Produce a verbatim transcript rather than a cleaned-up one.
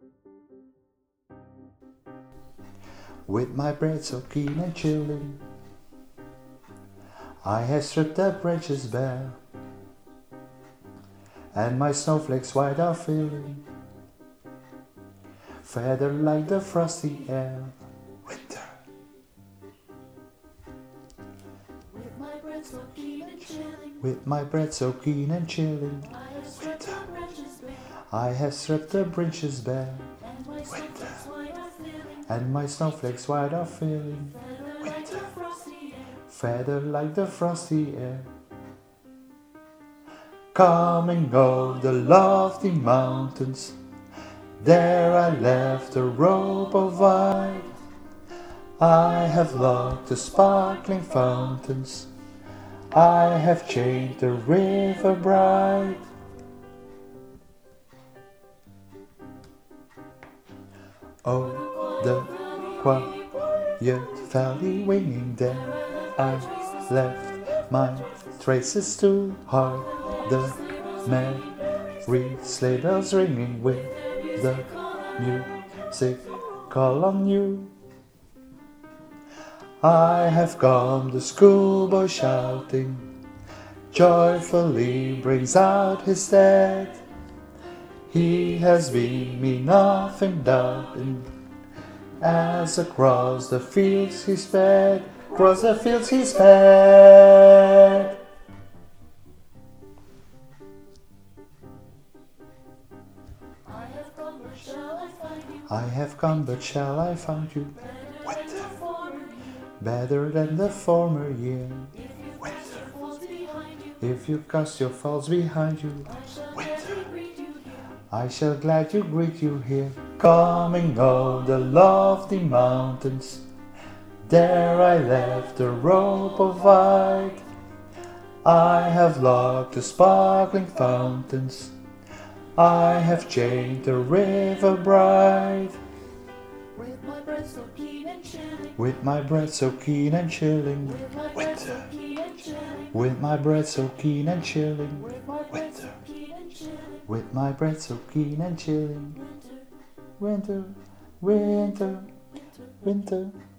With my breath so keen and chilling, I have stripped the branches bare, and my snowflakes white are filling, feather like the frosty air. Winter. With my breath so keen and chilling, With my breath so keen and chilling, I have stripped the branches bare, I have stripped the branches bare, and my snowflakes white are filling, and my snowflakes white are filling, feather like the frosty air. feather like the frosty air. Coming over the lofty mountains, there I left a rope of white. I have locked the sparkling fountains, I have chained the river bright. Oh, the quiet valley winging, there I left my traces to hide. The merry sleigh bells ringing with the music call on you. I have come, the schoolboy shouting, joyfully brings out his dad. He has been me nothing doubting, as across the fields he sped, across the fields he sped. I have come, but shall I find you? I have come, but shall I find you? Better than the former year. Better than the former year. If you cast your faults behind you, If you cast your faults behind you, I shall gladly greet you here. I shall gladly greet you here. Coming over the lofty mountains, there I left a rope of white. I have locked the sparkling fountains, I have chained the river bright. With my breath so keen and chilling, With my breath so keen and chilling, with my breath so keen and chilling, with my breath so keen and chilling, with my breath so keen and chilling, with my breath so keen and chilling. winter, Winter, winter, winter. winter.